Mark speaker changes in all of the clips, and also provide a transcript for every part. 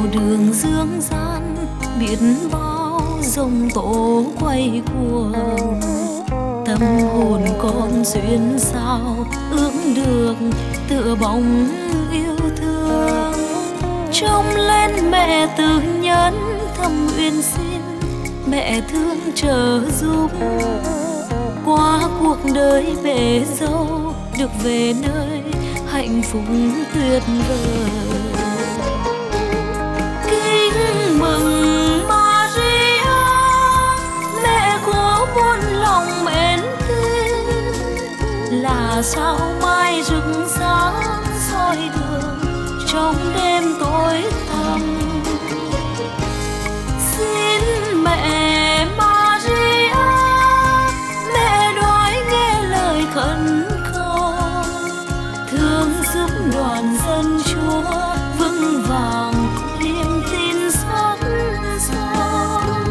Speaker 1: đường dương gian, biết bao dòng tố quay cuồng. Tâm hồn con duyên sao ước được tựa bóng yêu thương. Trông lên mẹ từ nhân thầm nguyện xin mẹ thương trợ giúp, qua cuộc đời bể dâu được về nơi hạnh phúc tuyệt vời. Kính mừng Maria, mẹ của muôn lòng mến tin, là sao mai rực sáng soi đường trong đêm tối tăm. Xin mẹ Maria, mẹ đoái nghe lời khẩn cầu, thương giúp đoàn dân Chúa vững vàng niềm tin sắc son.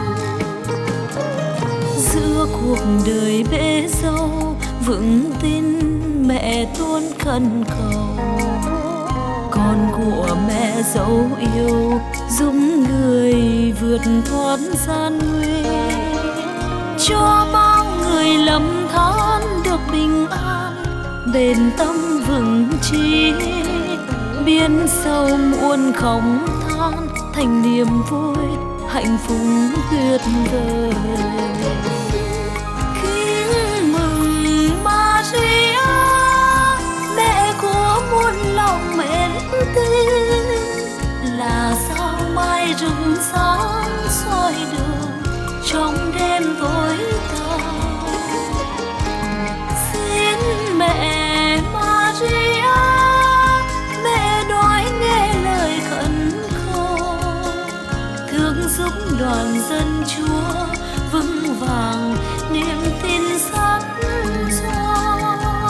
Speaker 1: Giữa cuộc đời bể dâu vững tin mẹ tuôn khẩn cầu, con của mẹ dấu yêu giúp người vượt thoát gian nguy, cho bao người lầm than được bình an, bền tâm vững chí, biến sâu muôn khóng than thành niềm vui hạnh phúc tuyệt vời. Kính mừng Maria, mẹ của muôn lòng mến tin, là sao mai rực sáng soi đường trong đêm tối tăm. Xin mẹ Maria, mẹ đoái nghe lời khẩn cầu, thương giúp đoàn dân Chúa vững vàng niềm tin sắc son.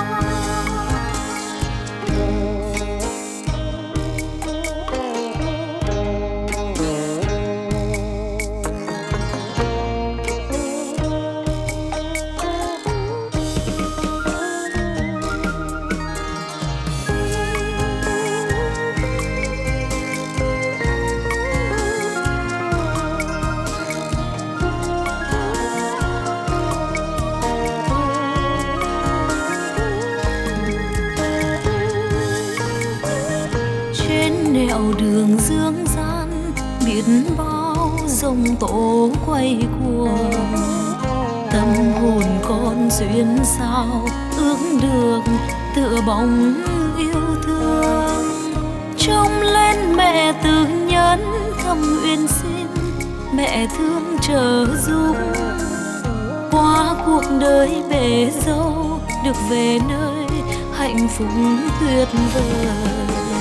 Speaker 1: Nẻo đường dương gian, biết bao dòng tố quay cuồng. Tâm hồn con duyên sao ước được tựa bóng yêu thương. Trông lên mẹ từ nhân thầm nguyện xin mẹ thương trợ giúp, qua cuộc đời bể dâu được về nơi hạnh phúc tuyệt vời.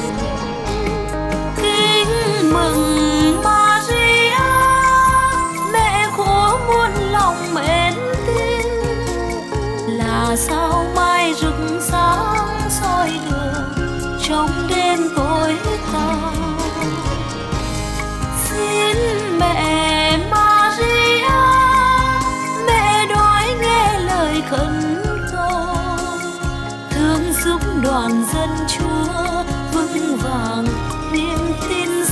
Speaker 1: Mừng Maria, mẹ của muôn lòng mến tin, là sao mai rực sáng soi đường trong đêm tối tăm. Xin mẹ Maria, mẹ đoái nghe lời khẩn cầu, thương giúp đoàn dân Chúa vững vàng niềm tin